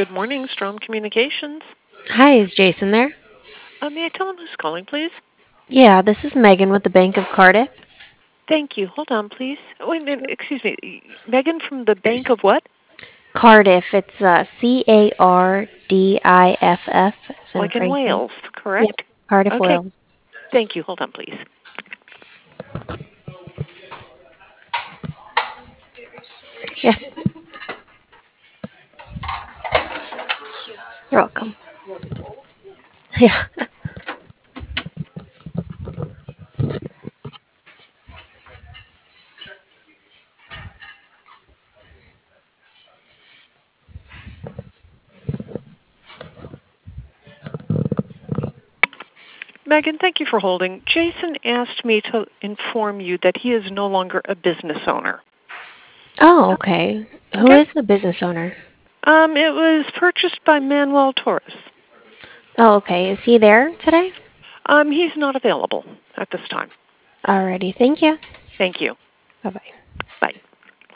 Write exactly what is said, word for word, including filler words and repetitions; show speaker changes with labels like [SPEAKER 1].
[SPEAKER 1] Good morning, Strom Communications.
[SPEAKER 2] Hi, is Jason there?
[SPEAKER 1] Uh, may I tell him who's calling, please?
[SPEAKER 2] Yeah, this is Megan with the Bank of Cardiff.
[SPEAKER 1] Thank you. Hold on, please. Wait a minute. Excuse me. Megan from the Bank of what?
[SPEAKER 2] Cardiff, it's uh, C A R D I F F, as in
[SPEAKER 1] Like in
[SPEAKER 2] Franklin.
[SPEAKER 1] Wales,
[SPEAKER 2] Yep,
[SPEAKER 1] correct?
[SPEAKER 2] Cardiff,
[SPEAKER 1] Okay.
[SPEAKER 2] Wales.
[SPEAKER 1] Thank you. Hold on, please.
[SPEAKER 2] Yeah, you're welcome. Yeah.
[SPEAKER 1] Megan, thank you for holding. Jason asked me to inform you that he is no longer a business owner.
[SPEAKER 2] Oh, okay. Who
[SPEAKER 1] Okay?
[SPEAKER 2] is the business owner?
[SPEAKER 1] Um, it was purchased by Manuel Torres.
[SPEAKER 2] Oh, okay. Is he there today?
[SPEAKER 1] Um, he's not available at this time.
[SPEAKER 2] Alrighty, thank you.
[SPEAKER 1] Thank you.
[SPEAKER 2] Bye bye.
[SPEAKER 1] Bye.